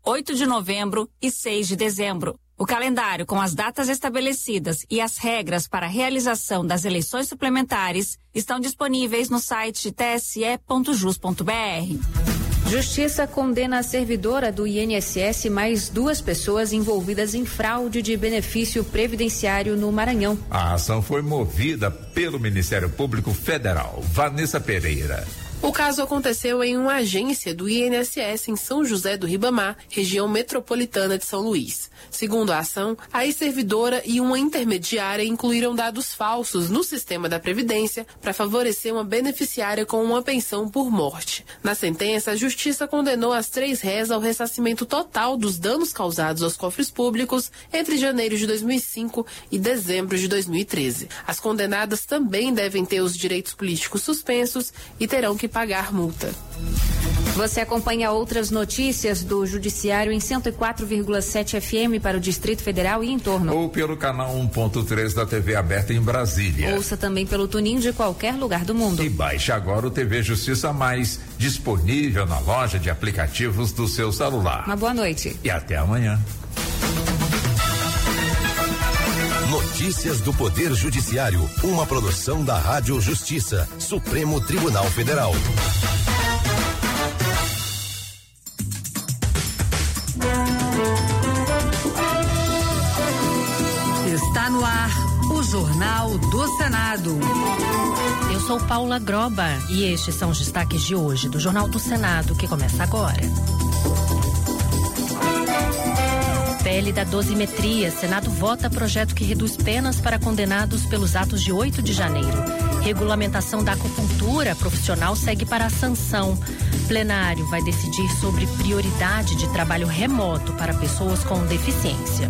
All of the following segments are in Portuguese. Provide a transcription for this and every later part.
8 de novembro e 6 de dezembro. O calendário com as datas estabelecidas e as regras para a realização das eleições suplementares estão disponíveis no site tse.jus.br. Justiça condena a servidora do INSS e mais 2 pessoas envolvidas em fraude de benefício previdenciário no Maranhão. A ação foi movida pelo Ministério Público Federal. Vanessa Pereira. O caso aconteceu em uma agência do INSS em São José do Ribamar, região metropolitana de São Luís. Segundo a ação, a ex-servidora e uma intermediária incluíram dados falsos no sistema da Previdência para favorecer uma beneficiária com uma pensão por morte. Na sentença, a Justiça condenou as 3 réis ao ressarcimento total dos danos causados aos cofres públicos entre janeiro de 2005 e dezembro de 2013. As condenadas também devem ter os direitos políticos suspensos e terão que pagar multa. Você acompanha outras notícias do Judiciário em 104,7 FM para o Distrito Federal e em torno. Ou pelo canal 1.3 da TV aberta em Brasília. Ouça também pelo TuneIn de qualquer lugar do mundo. E baixe agora o TV Justiça Mais, disponível na loja de aplicativos do seu celular. Uma boa noite. E até amanhã. Notícias do Poder Judiciário, uma produção da Rádio Justiça, Supremo Tribunal Federal. Está no ar o Jornal do Senado. Eu sou Paula Groba e estes são os destaques de hoje do Jornal do Senado, que começa agora. PL da dosimetria. Senado vota projeto que reduz penas para condenados pelos atos de 8 de janeiro. Regulamentação da acupuntura profissional segue para a sanção. Plenário vai decidir sobre prioridade de trabalho remoto para pessoas com deficiência.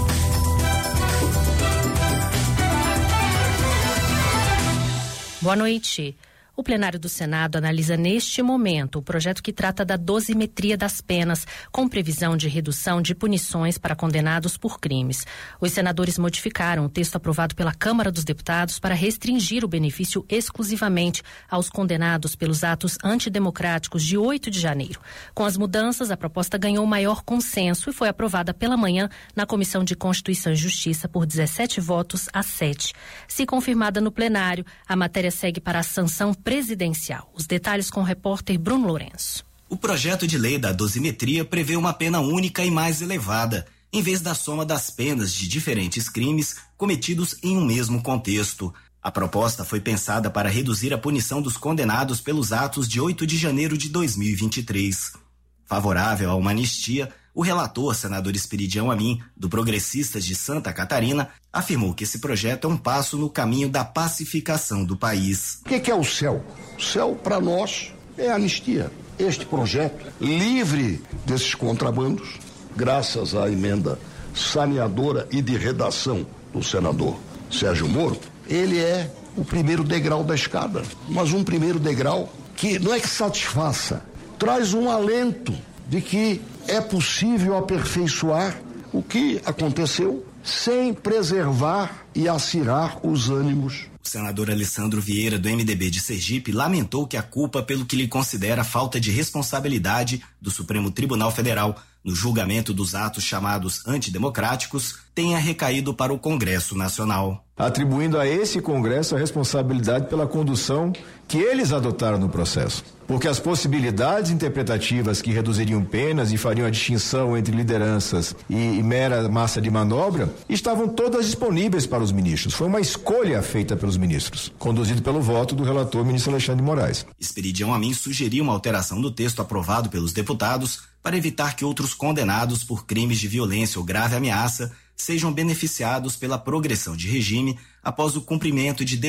Boa noite. O plenário do Senado analisa neste momento o projeto que trata da dosimetria das penas, com previsão de redução de punições para condenados por crimes. Os senadores modificaram o texto aprovado pela Câmara dos Deputados para restringir o benefício exclusivamente aos condenados pelos atos antidemocráticos de 8 de janeiro. Com as mudanças, a proposta ganhou maior consenso e foi aprovada pela manhã na Comissão de Constituição e Justiça por 17 votos a 7. Se confirmada no plenário, a matéria segue para a sanção presidencial. Os detalhes com o repórter Bruno Lourenço. O projeto de lei da dosimetria prevê uma pena única e mais elevada, em vez da soma das penas de diferentes crimes cometidos em um mesmo contexto. A proposta foi pensada para reduzir a punição dos condenados pelos atos de 8 de janeiro de 2023. Favorável a uma anistia, o relator, senador Esperidião Amin, do Progressistas de Santa Catarina, afirmou que esse projeto é um passo no caminho da pacificação do país. O que é o céu? O céu, para nós, é a anistia. Este projeto, livre desses contrabandos, graças à emenda saneadora e de redação do senador Sérgio Moro, ele é o primeiro degrau da escada. Mas um primeiro degrau que não é que satisfaça, traz um alento de que é possível aperfeiçoar o que aconteceu sem preservar e acirar os ânimos. O senador Alessandro Vieira, do MDB de Sergipe, lamentou que a culpa pelo que ele considera falta de responsabilidade do Supremo Tribunal Federal no julgamento dos atos chamados antidemocráticos tenha recaído para o Congresso Nacional. Atribuindo a esse Congresso a responsabilidade pela condução que eles adotaram no processo. Porque as possibilidades interpretativas que reduziriam penas e fariam a distinção entre lideranças e mera massa de manobra estavam todas disponíveis para os ministros. Foi uma escolha feita pelos ministros, conduzido pelo voto do relator ministro Alexandre de Moraes. Esperidião Amin sugeriu uma alteração do texto aprovado pelos deputados para evitar que outros condenados por crimes de violência ou grave ameaça sejam beneficiados pela progressão de regime após o cumprimento de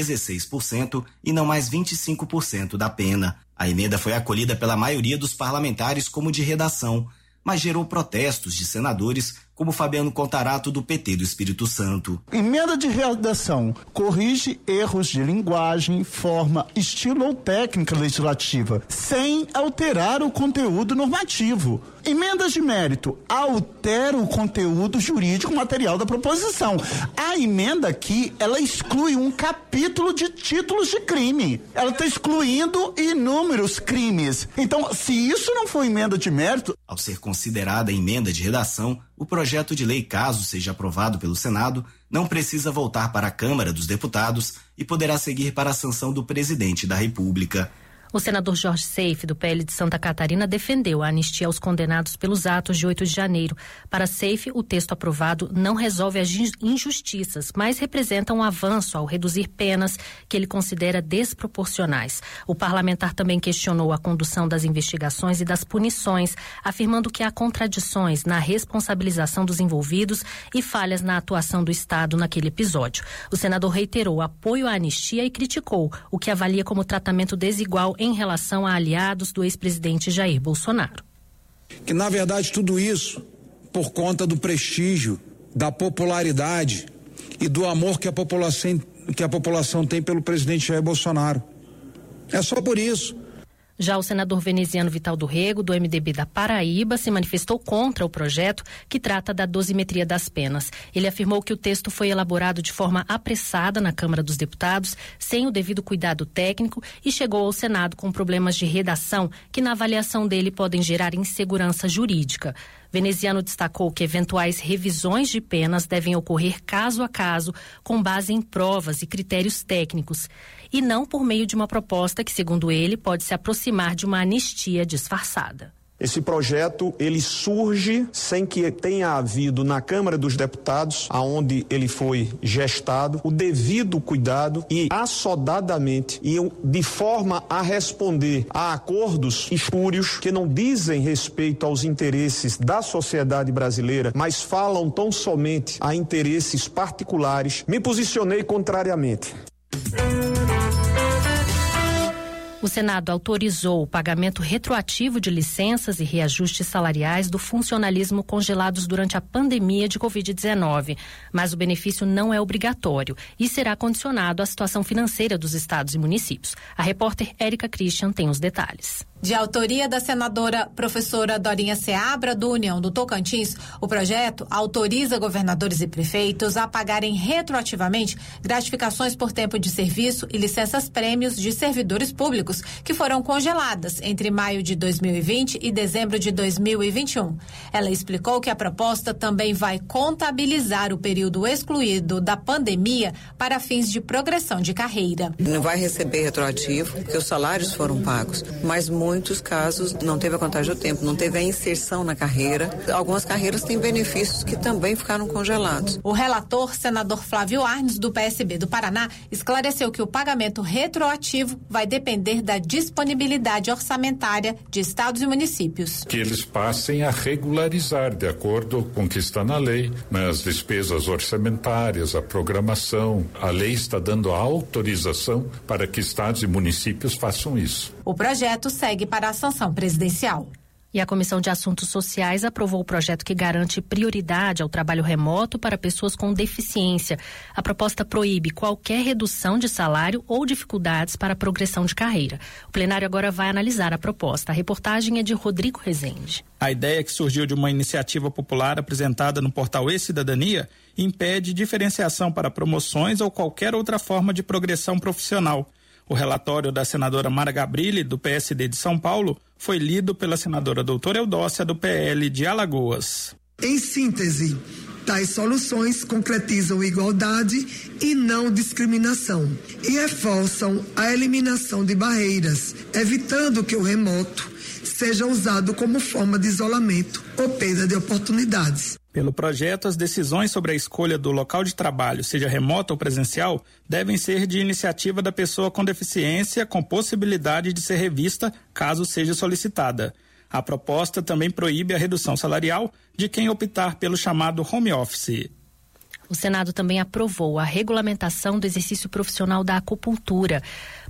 16% e não mais 25% da pena. A emenda foi acolhida pela maioria dos parlamentares como de redação, mas gerou protestos de senadores como Fabiano Contarato, do PT do Espírito Santo. Emenda de redação corrige erros de linguagem, forma, estilo ou técnica legislativa, sem alterar o conteúdo normativo. Emendas de mérito altera o conteúdo jurídico material da proposição. A emenda aqui, ela exclui um capítulo de títulos de crime. Ela está excluindo inúmeros crimes. Então, se isso não for emenda de mérito... Ao ser considerada emenda de redação, o projeto de lei, caso seja aprovado pelo Senado, não precisa voltar para a Câmara dos Deputados e poderá seguir para a sanção do presidente da República. O senador Jorge Seife, do PL de Santa Catarina, defendeu a anistia aos condenados pelos atos de 8 de janeiro. Para Seife, o texto aprovado não resolve as injustiças, mas representa um avanço ao reduzir penas que ele considera desproporcionais. O parlamentar também questionou a condução das investigações e das punições, afirmando que há contradições na responsabilização dos envolvidos e falhas na atuação do Estado naquele episódio. O senador reiterou apoio à anistia e criticou o que avalia como tratamento desigual em relação a aliados do ex-presidente Jair Bolsonaro. Que, na verdade, tudo isso por conta do prestígio, da popularidade e do amor que a população tem pelo presidente Jair Bolsonaro. É só por isso. Já o senador veneziano Vital do Rego, do MDB da Paraíba, se manifestou contra o projeto que trata da dosimetria das penas. Ele afirmou que o texto foi elaborado de forma apressada na Câmara dos Deputados, sem o devido cuidado técnico, e chegou ao Senado com problemas de redação que, na avaliação dele, podem gerar insegurança jurídica. Veneziano destacou que eventuais revisões de penas devem ocorrer caso a caso, com base em provas e critérios técnicos, e não por meio de uma proposta que, segundo ele, pode se aproximar de uma anistia disfarçada. Esse projeto, ele surge sem que tenha havido na Câmara dos Deputados, aonde ele foi gestado, o devido cuidado e assodadamente e de forma a responder a acordos espúrios que não dizem respeito aos interesses da sociedade brasileira, mas falam tão somente a interesses particulares. Me posicionei contrariamente. O Senado autorizou o pagamento retroativo de licenças e reajustes salariais do funcionalismo congelados durante a pandemia de Covid-19, mas o benefício não é obrigatório e será condicionado à situação financeira dos estados e municípios. A repórter Érica Christian tem os detalhes. De autoria da senadora professora Dorinha Seabra, do União do Tocantins, o projeto autoriza governadores e prefeitos a pagarem retroativamente gratificações por tempo de serviço e licenças-prêmios de servidores públicos que foram congeladas entre maio de 2020 e dezembro de 2021. Ela explicou que a proposta também vai contabilizar o período excluído da pandemia para fins de progressão de carreira. Não vai receber retroativo, porque os salários foram pagos, mas muitos casos não teve a contagem do tempo, não teve a inserção na carreira. Algumas carreiras têm benefícios que também ficaram congelados. O relator, senador Flávio Arnes, do PSB do Paraná, esclareceu que o pagamento retroativo vai depender da disponibilidade orçamentária de estados e municípios. Que eles passem a regularizar, de acordo com o que está na lei, as despesas orçamentárias, a programação. A lei está dando a autorização para que estados e municípios façam isso. O projeto segue para a sanção presidencial. E a Comissão de Assuntos Sociais aprovou o projeto que garante prioridade ao trabalho remoto para pessoas com deficiência. A proposta proíbe qualquer redução de salário ou dificuldades para a progressão de carreira. O plenário agora vai analisar a proposta. A reportagem é de Rodrigo Rezende. A ideia, que surgiu de uma iniciativa popular apresentada no portal E-Cidadania, impede diferenciação para promoções ou qualquer outra forma de progressão profissional. O relatório da senadora Mara Gabrilli, do PSD de São Paulo, foi lido pela senadora doutora Eudócia, do PL de Alagoas. Em síntese, tais soluções concretizam igualdade e não discriminação e reforçam a eliminação de barreiras, evitando que o remoto seja usado como forma de isolamento ou perda de oportunidades. Pelo projeto, as decisões sobre a escolha do local de trabalho, seja remoto ou presencial, devem ser de iniciativa da pessoa com deficiência, com possibilidade de ser revista caso seja solicitada. A proposta também proíbe a redução salarial de quem optar pelo chamado home office. O Senado também aprovou a regulamentação do exercício profissional da acupuntura.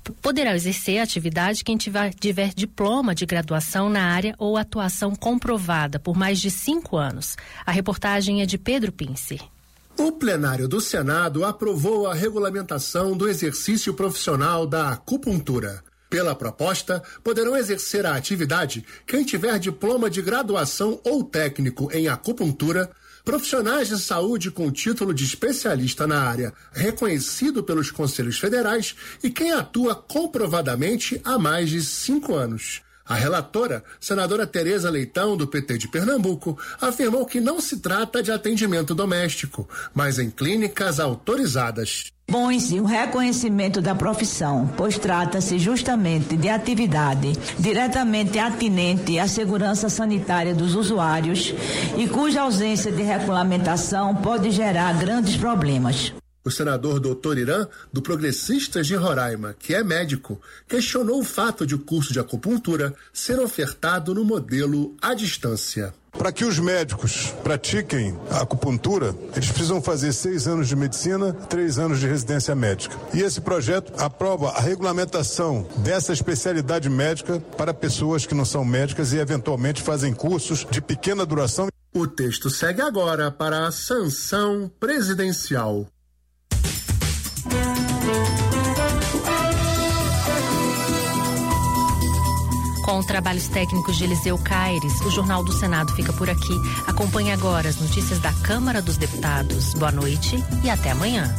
Poderá exercer a atividade quem tiver diploma de graduação na área ou atuação comprovada por mais de 5 anos. A reportagem é de Pedro Pince. O plenário do Senado aprovou a regulamentação do exercício profissional da acupuntura. Pela proposta, poderão exercer a atividade quem tiver diploma de graduação ou técnico em acupuntura, profissionais de saúde com título de especialista na área reconhecido pelos conselhos federais e quem atua comprovadamente há mais de 5 anos. A relatora, senadora Tereza Leitão, do PT de Pernambuco, afirmou que não se trata de atendimento doméstico, mas em clínicas autorizadas. Põe-se um reconhecimento da profissão, pois trata-se justamente de atividade diretamente atinente à segurança sanitária dos usuários e cuja ausência de regulamentação pode gerar grandes problemas. O senador Dr. Irã, do Progressistas de Roraima, que é médico, questionou o fato de o curso de acupuntura ser ofertado no modelo à distância. Para que os médicos pratiquem a acupuntura, eles precisam fazer 6 anos de medicina, 3 anos de residência médica. E esse projeto aprova a regulamentação dessa especialidade médica para pessoas que não são médicas e eventualmente fazem cursos de pequena duração. O texto segue agora para a sanção presidencial. Com trabalhos técnicos de Eliseu Caires, o Jornal do Senado fica por aqui. Acompanhe agora as notícias da Câmara dos Deputados. Boa noite e até amanhã.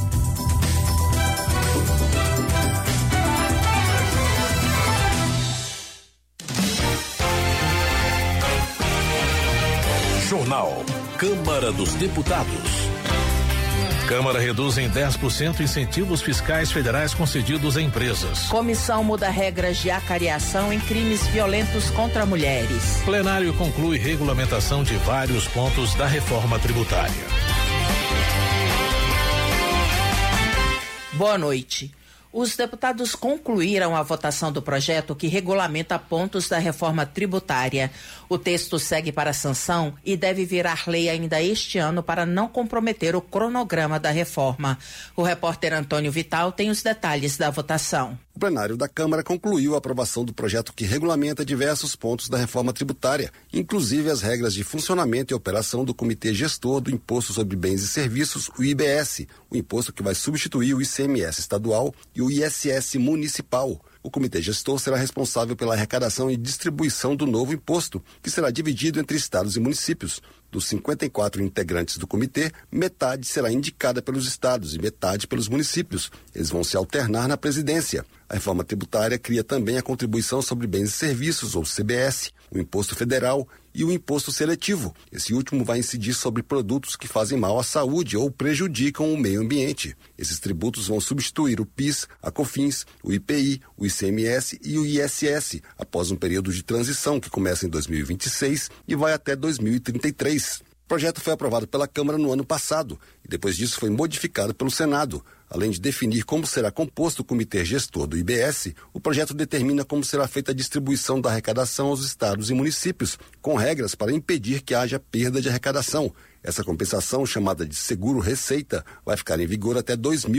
Jornal Câmara dos Deputados. Câmara reduz em 10% incentivos fiscais federais concedidos a empresas. Comissão muda regras de acariação em crimes violentos contra mulheres. Plenário conclui regulamentação de vários pontos da reforma tributária. Boa noite. Os deputados concluíram a votação do projeto que regulamenta pontos da reforma tributária. O texto segue para a sanção e deve virar lei ainda este ano para não comprometer o cronograma da reforma. O repórter Antônio Vital tem os detalhes da votação. O plenário da Câmara concluiu a aprovação do projeto que regulamenta diversos pontos da reforma tributária, inclusive as regras de funcionamento e operação do Comitê Gestor do Imposto sobre Bens e Serviços, o IBS, o imposto que vai substituir o ICMS estadual e o ISS municipal. O Comitê Gestor será responsável pela arrecadação e distribuição do novo imposto, que será dividido entre estados e municípios. Dos 54 integrantes do comitê, metade será indicada pelos estados e metade pelos municípios. Eles vão se alternar na presidência. A reforma tributária cria também a Contribuição sobre Bens e Serviços, ou CBS, o Imposto Federal e o Imposto Seletivo. Esse último vai incidir sobre produtos que fazem mal à saúde ou prejudicam o meio ambiente. Esses tributos vão substituir o PIS, a COFINS, o IPI, o ICMS e o ISS, após um período de transição que começa em 2026 e vai até 2033. O projeto foi aprovado pela Câmara no ano passado e depois disso foi modificado pelo Senado. Além de definir como será composto o comitê gestor do IBS, o projeto determina como será feita a distribuição da arrecadação aos estados e municípios, com regras para impedir que haja perda de arrecadação. Essa compensação, chamada de seguro-receita, vai ficar em vigor até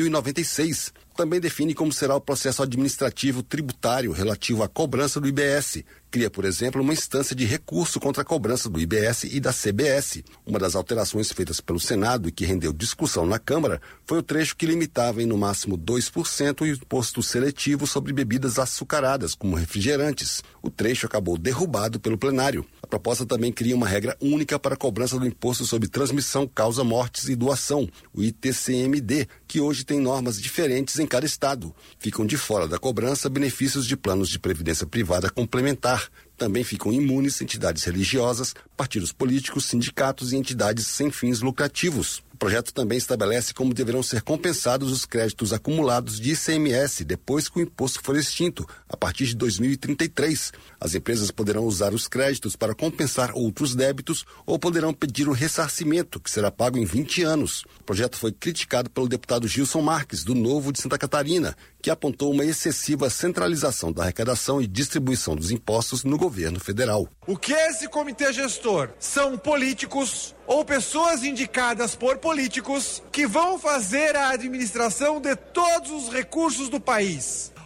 2096. Também define como será o processo administrativo tributário relativo à cobrança do IBS. Cria, por exemplo, uma instância de recurso contra a cobrança do IBS e da CBS. Uma das alterações feitas pelo Senado e que rendeu discussão na Câmara foi o trecho que limitava em no máximo 2% o imposto seletivo sobre bebidas açucaradas, como refrigerantes. O trecho acabou derrubado pelo plenário. A proposta também cria uma regra única para a cobrança do imposto sobre transmissão, causa mortes e doação, o ITCMD, que hoje tem normas diferentes em cada estado. Ficam de fora da cobrança benefícios de planos de previdência privada complementar. Também ficam imunes entidades religiosas, partidos políticos, sindicatos e entidades sem fins lucrativos. O projeto também estabelece como deverão ser compensados os créditos acumulados de ICMS depois que o imposto for extinto, a partir de 2033. As empresas poderão usar os créditos para compensar outros débitos ou poderão pedir o ressarcimento, que será pago em 20 anos. O projeto foi criticado pelo deputado Gilson Marques, do Novo de Santa Catarina, que apontou uma excessiva centralização da arrecadação e distribuição dos impostos no governo federal. O que é esse comitê gestor? São políticos ou pessoas indicadas por políticos que vão fazer a administração de todos os recursos do país.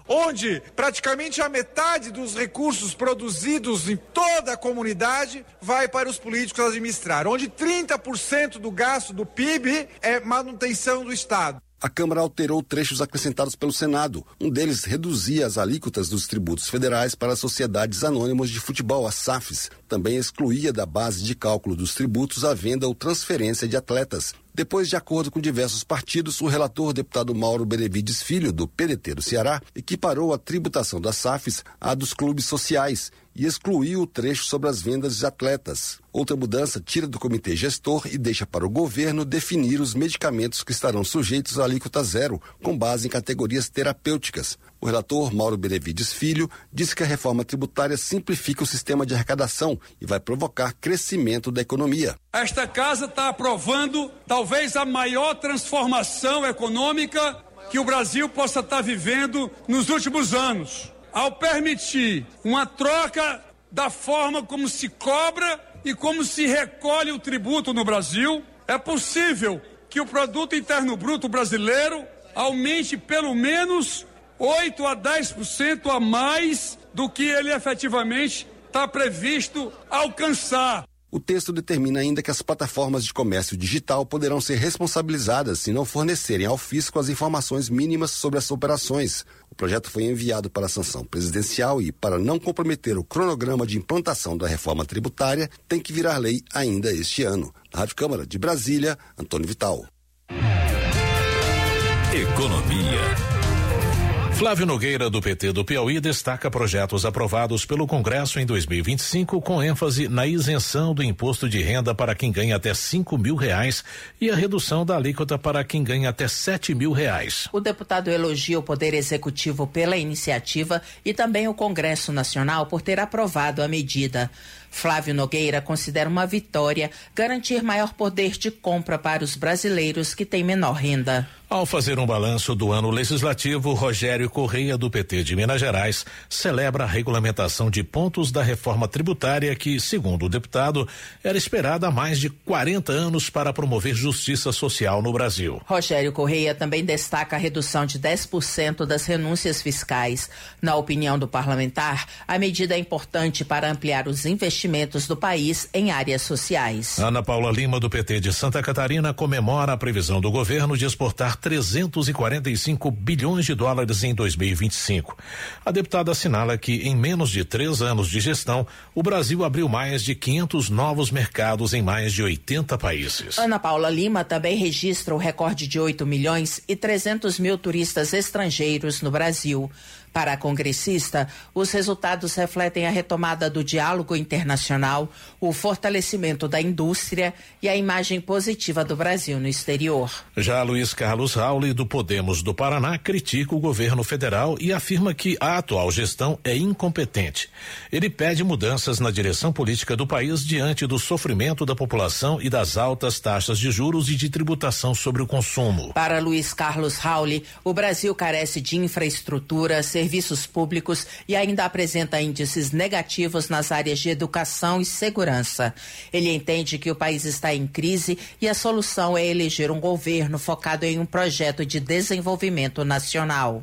onde praticamente a metade dos recursos produzidos em toda a comunidade vai para os políticos administrar, onde 30% do gasto do PIB é manutenção do Estado. A Câmara alterou trechos acrescentados pelo Senado. Um deles reduzia as alíquotas dos tributos federais para as sociedades anônimas de futebol, as SAFs. Também excluía da base de cálculo dos tributos a venda ou transferência de atletas. Depois de acordo com diversos partidos, o relator, deputado Mauro Benevides Filho, do PDT do Ceará, equiparou a tributação das SAFs à dos clubes sociais e excluiu o trecho sobre as vendas de atletas. Outra mudança tira do comitê gestor e deixa para o governo definir os medicamentos que estarão sujeitos à alíquota zero, com base em categorias terapêuticas. O relator, Mauro Benevides Filho, disse que a reforma tributária simplifica o sistema de arrecadação e vai provocar crescimento da economia. Esta casa está aprovando talvez a maior transformação econômica que o Brasil possa estar vivendo nos últimos anos, ao permitir uma troca da forma como se cobra e como se recolhe o tributo no Brasil. É possível que o produto interno bruto brasileiro aumente pelo menos 8 a 10% a mais do que ele efetivamente está previsto alcançar. O texto determina ainda que as plataformas de comércio digital poderão ser responsabilizadas se não fornecerem ao fisco as informações mínimas sobre as operações. O projeto foi enviado para a sanção presidencial e, para não comprometer o cronograma de implantação da reforma tributária, tem que virar lei ainda este ano. Na Rádio Câmara de Brasília, Antônio Vital. Economia. Flávio Nogueira, do PT do Piauí, destaca projetos aprovados pelo Congresso em 2025 com ênfase na isenção do imposto de renda para quem ganha até R$5.000 e a redução da alíquota para quem ganha até R$7.000. O deputado elogia o Poder Executivo pela iniciativa e também o Congresso Nacional por ter aprovado a medida. Flávio Nogueira considera uma vitória garantir maior poder de compra para os brasileiros que têm menor renda. Ao fazer um balanço do ano legislativo, Rogério Correia, do PT de Minas Gerais, celebra a regulamentação de pontos da reforma tributária que, segundo o deputado, era esperada há mais de 40 anos para promover justiça social no Brasil. Rogério Correia também destaca a redução de 10% das renúncias fiscais. Na opinião do parlamentar, a medida é importante para ampliar os investimentos do país em áreas sociais. Ana Paula Lima, do PT de Santa Catarina, comemora a previsão do governo de exportar 345 bilhões de dólares em 2025. A deputada assinala que, em menos de 3 anos de gestão, o Brasil abriu mais de 500 novos mercados em mais de 80 países. Ana Paula Lima também registra o recorde de 8 milhões e 300 mil turistas estrangeiros no Brasil. Para a congressista, os resultados refletem a retomada do diálogo internacional, o fortalecimento da indústria e a imagem positiva do Brasil no exterior. Já Luiz Carlos Rauli, do Podemos do Paraná, critica o governo federal e afirma que a atual gestão é incompetente. Ele pede mudanças na direção política do país diante do sofrimento da população e das altas taxas de juros e de tributação sobre o consumo. Para Luiz Carlos Rauli, o Brasil carece de infraestrutura, serviços públicos e ainda apresenta índices negativos nas áreas de educação e segurança. Ele entende que o país está em crise e a solução é eleger um governo focado em um projeto de desenvolvimento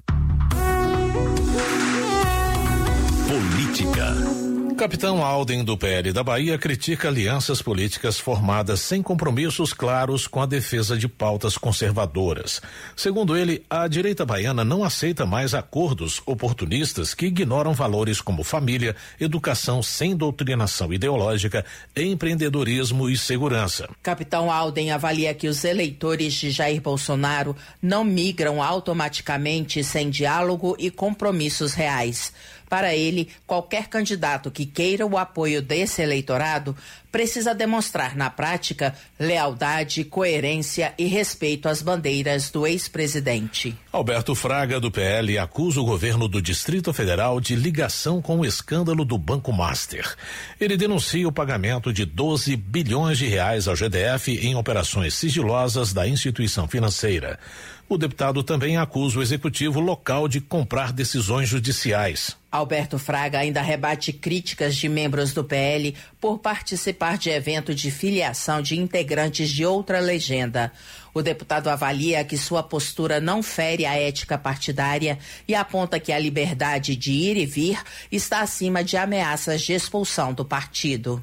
nacional. Política. Capitão Alden, do PL da Bahia, critica alianças políticas formadas sem compromissos claros com a defesa de pautas conservadoras. Segundo ele, a direita baiana não aceita mais acordos oportunistas que ignoram valores como família, educação sem doutrinação ideológica, empreendedorismo e segurança. Capitão Alden avalia que os eleitores de Jair Bolsonaro não migram automaticamente sem diálogo e compromissos reais. Para ele, qualquer candidato que queira o apoio desse eleitorado precisa demonstrar na prática lealdade, coerência e respeito às bandeiras do ex-presidente. Alberto Fraga, do PL, acusa o governo do Distrito Federal de ligação com o escândalo do Banco Master. Ele denuncia o pagamento de 12 bilhões de reais ao GDF em operações sigilosas da instituição financeira. O deputado também acusa o executivo local de comprar decisões judiciais. Alberto Fraga ainda rebate críticas de membros do PL por participar de evento de filiação de integrantes de outra legenda. O deputado avalia que sua postura não fere a ética partidária e aponta que a liberdade de ir e vir está acima de ameaças de expulsão do partido.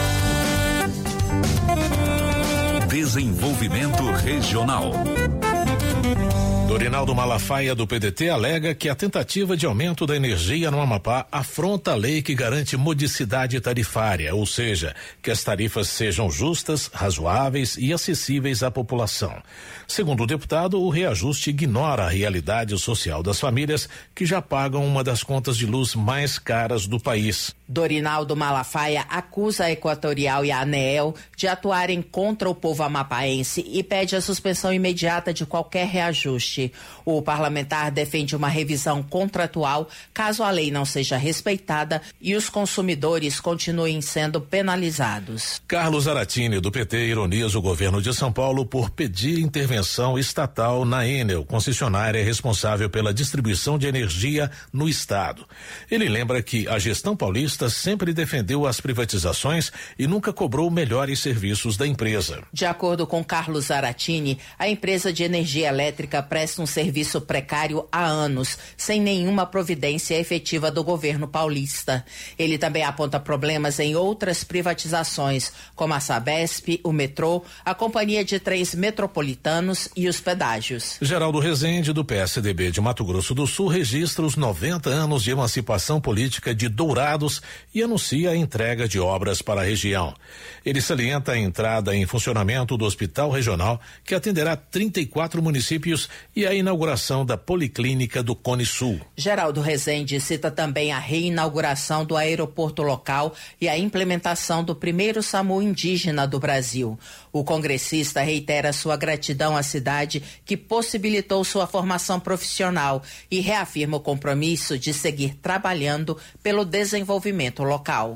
Desenvolvimento Regional. Dorinaldo Malafaia, do PDT, alega que a tentativa de aumento da energia no Amapá afronta a lei que garante modicidade tarifária, ou seja, que as tarifas sejam justas, razoáveis e acessíveis à população. Segundo o deputado, o reajuste ignora a realidade social das famílias que já pagam uma das contas de luz mais caras do país. Dorinaldo Malafaia acusa a Equatorial e a ANEEL de atuarem contra o povo amapaense e pede a suspensão imediata de qualquer reajuste. O parlamentar defende uma revisão contratual caso a lei não seja respeitada e os consumidores continuem sendo penalizados. Carlos Zaratini, do PT, ironiza o governo de São Paulo por pedir intervenção estatal na Enel, concessionária responsável pela distribuição de energia no estado. Ele lembra que a gestão paulista sempre defendeu as privatizações e nunca cobrou melhores serviços da empresa. De acordo com Carlos Zaratini, a empresa de energia elétrica presta um serviço precário há anos, sem nenhuma providência efetiva do governo paulista. Ele também aponta problemas em outras privatizações, como a Sabesp, o metrô, a companhia de trens metropolitanos e os pedágios. Geraldo Rezende, do PSDB de Mato Grosso do Sul, registra os 90 anos de emancipação política de Dourados e anuncia a entrega de obras para a região. Ele salienta a entrada em funcionamento do Hospital Regional, que atenderá 34 municípios, e a inauguração da Policlínica do Cone Sul. Geraldo Rezende cita também a reinauguração do aeroporto local e a implementação do primeiro SAMU indígena do Brasil. O congressista reitera sua gratidão à cidade que possibilitou sua formação profissional e reafirma o compromisso de seguir trabalhando pelo desenvolvimento local.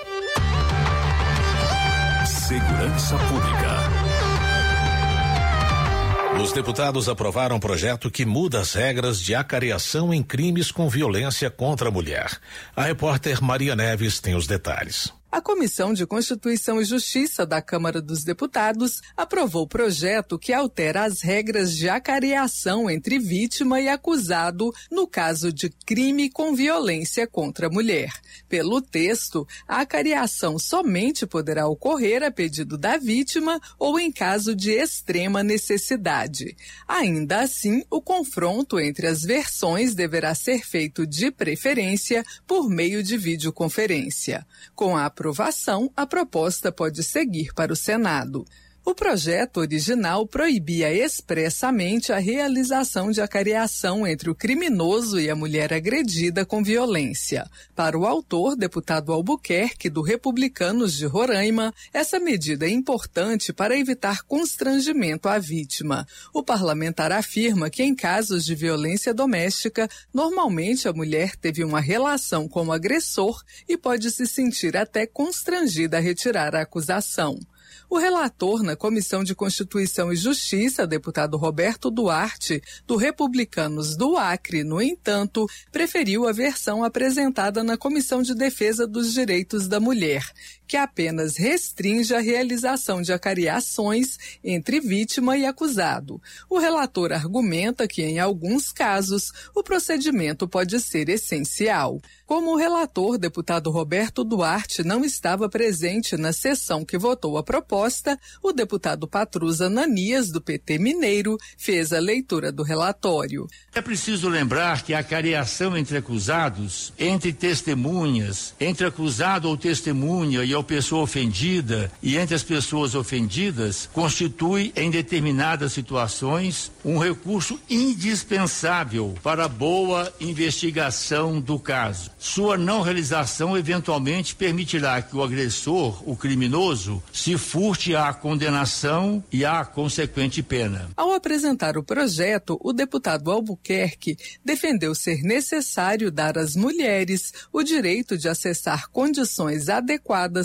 Segurança Pública. Os deputados aprovaram um projeto que muda as regras de acareação em crimes com violência contra a mulher. A repórter Maria Neves tem os detalhes. A Comissão de Constituição e Justiça da Câmara dos Deputados aprovou o projeto que altera as regras de acareação entre vítima e acusado no caso de crime com violência contra a mulher. Pelo texto, a acareação somente poderá ocorrer a pedido da vítima ou em caso de extrema necessidade. Ainda assim, o confronto entre as versões deverá ser feito de preferência por meio de videoconferência. Com a aprovação, a proposta pode seguir para o Senado. O projeto original proibia expressamente a realização de acareação entre o criminoso e a mulher agredida com violência. Para o autor, deputado Albuquerque, do Republicanos de Roraima, essa medida é importante para evitar constrangimento à vítima. O parlamentar afirma que em casos de violência doméstica, normalmente a mulher teve uma relação com o agressor e pode se sentir até constrangida a retirar a acusação. O relator na Comissão de Constituição e Justiça, deputado Roberto Duarte, do Republicanos do Acre, no entanto, preferiu a versão apresentada na Comissão de Defesa dos Direitos da Mulher, que apenas restringe a realização de acareações entre vítima e acusado. O relator argumenta que, em alguns casos, o procedimento pode ser essencial. Como o relator, deputado Roberto Duarte, não estava presente na sessão que votou a proposta, o deputado Patrus Ananias, do PT Mineiro, fez a leitura do relatório. É preciso lembrar que a acareação entre acusados, entre testemunhas, entre acusado ou testemunha e a pessoa ofendida e entre as pessoas ofendidas, constitui, em determinadas situações, um recurso indispensável para a boa investigação do caso. Sua não realização eventualmente permitirá que o agressor, o criminoso, se furte à condenação e à consequente pena. Ao apresentar o projeto, o deputado Albuquerque defendeu ser necessário dar às mulheres o direito de acessar condições adequadas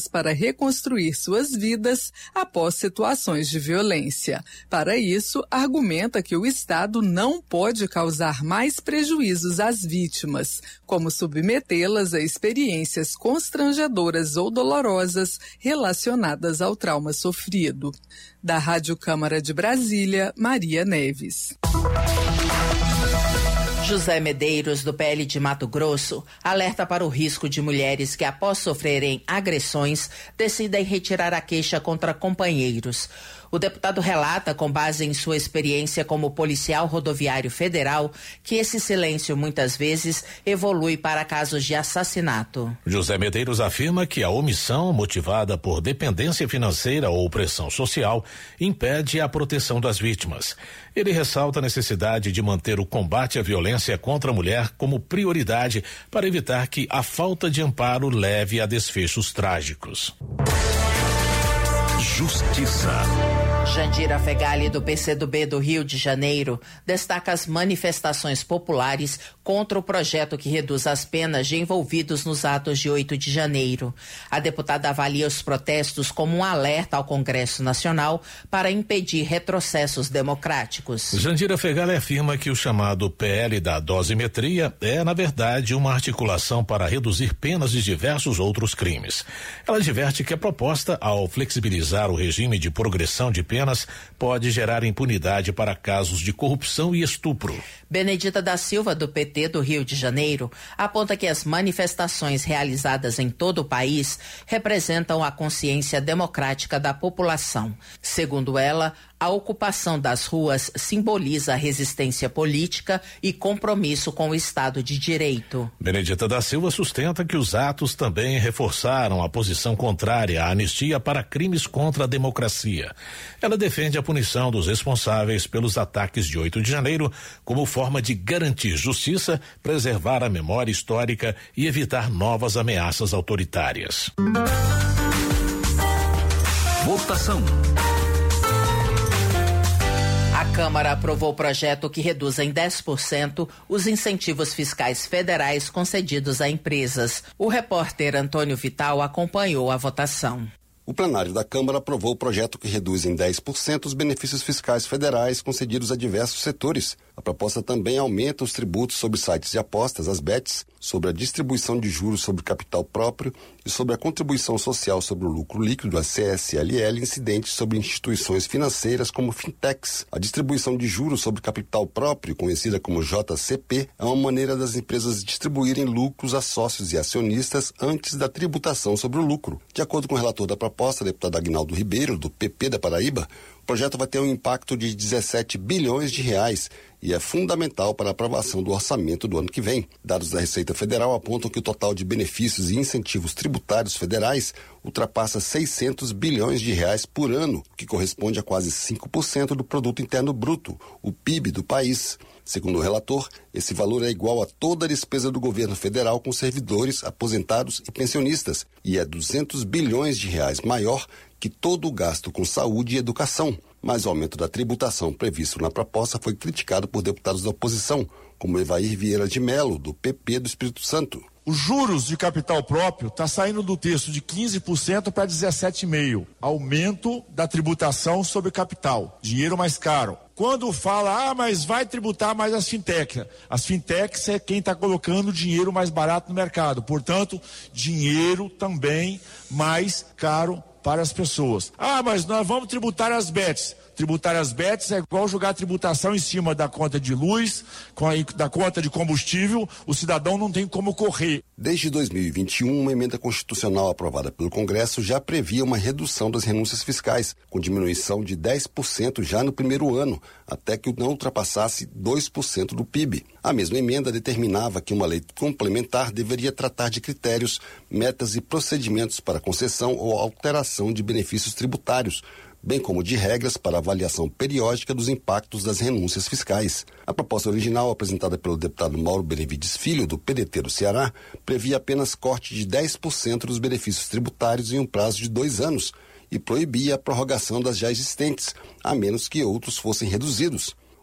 ferramentas para reconstruir suas vidas após situações de violência. Para isso, argumenta que o Estado não pode causar mais prejuízos às vítimas, como submetê-las a experiências constrangedoras ou dolorosas relacionadas ao trauma sofrido. Da Rádio Câmara de Brasília, Maria Neves. José Medeiros, do PL de Mato Grosso, alerta para o risco de mulheres que, após sofrerem agressões, decidem retirar a queixa contra companheiros. O deputado relata, com base em sua experiência como policial rodoviário federal, que esse silêncio muitas vezes evolui para casos de assassinato. José Medeiros afirma que a omissão motivada por dependência financeira ou pressão social impede a proteção das vítimas. Ele ressalta a necessidade de manter o combate à violência contra a mulher como prioridade para evitar que a falta de amparo leve a desfechos trágicos. Justiça. Jandira Fegali, do PCdoB do Rio de Janeiro, destaca as manifestações populares contra o projeto que reduz as penas de envolvidos nos atos de 8 de janeiro. A deputada avalia os protestos como um alerta ao Congresso Nacional para impedir retrocessos democráticos. Jandira Fegali afirma que o chamado PL da dosimetria é, na verdade, uma articulação para reduzir penas de diversos outros crimes. Ela adverte que a proposta, ao flexibilizar o regime de progressão de penas, pode gerar impunidade para casos de corrupção e estupro. Benedita da Silva, do PT do Rio de Janeiro, aponta que as manifestações realizadas em todo o país representam a consciência democrática da população. Segundo ela, a ocupação das ruas simboliza a resistência política e compromisso com o Estado de Direito. Benedita da Silva sustenta que os atos também reforçaram a posição contrária à anistia para crimes contra a democracia. Ela defende a punição dos responsáveis pelos ataques de 8 de janeiro como forma de garantir justiça, preservar a memória histórica e evitar novas ameaças autoritárias. Votação. A Câmara aprovou o projeto que reduz em 10% os incentivos fiscais federais concedidos a empresas. O repórter Antônio Vital acompanhou a votação. O plenário da Câmara aprovou o projeto que reduz em 10% os benefícios fiscais federais concedidos a diversos setores. A proposta também aumenta os tributos sobre sites de apostas, as bets, sobre a distribuição de juros sobre capital próprio e sobre a contribuição social sobre o lucro líquido, a CSLL, incidentes sobre instituições financeiras como fintechs. A distribuição de juros sobre capital próprio, conhecida como JCP, é uma maneira das empresas distribuírem lucros a sócios e acionistas antes da tributação sobre o lucro. De acordo com o relator da proposta, deputado Aguinaldo Ribeiro, do PP da Paraíba, o projeto vai ter um impacto de 17 bilhões de reais e é fundamental para a aprovação do orçamento do ano que vem. Dados da Receita Federal apontam que o total de benefícios e incentivos tributários federais ultrapassa 600 bilhões de reais por ano, o que corresponde a quase 5% do Produto Interno Bruto, o PIB do país. Segundo o relator, esse valor é igual a toda a despesa do governo federal com servidores, aposentados e pensionistas e é 200 bilhões de reais maior que todo o gasto com saúde e educação. Mas o aumento da tributação previsto na proposta foi criticado por deputados da oposição, como Evair Vieira de Mello, do PP do Espírito Santo. Os juros de capital próprio está saindo do texto de 15% para 17,5%. Aumento da tributação sobre capital, dinheiro mais caro. Quando fala, mas vai tributar mais as fintechs. As fintechs é quem está colocando dinheiro mais barato no mercado. Portanto, dinheiro também mais caro para as pessoas. Mas nós vamos tributar as bets. Tributar as bets é igual jogar tributação em cima da conta de luz, da conta de combustível, o cidadão não tem como correr. Desde 2021, uma emenda constitucional aprovada pelo Congresso já previa uma redução das renúncias fiscais, com diminuição de 10% já no primeiro ano, até que não ultrapassasse 2% do PIB. A mesma emenda determinava que uma lei complementar deveria tratar de critérios, metas e procedimentos para concessão ou alteração de benefícios tributários, bem como de regras para avaliação periódica dos impactos das renúncias fiscais. A proposta original, apresentada pelo deputado Mauro Benevides Filho, do PDT do Ceará, previa apenas corte de 10% dos benefícios tributários em um prazo de 2 anos e proibia a prorrogação das já existentes, a menos que outros fossem reduzidos.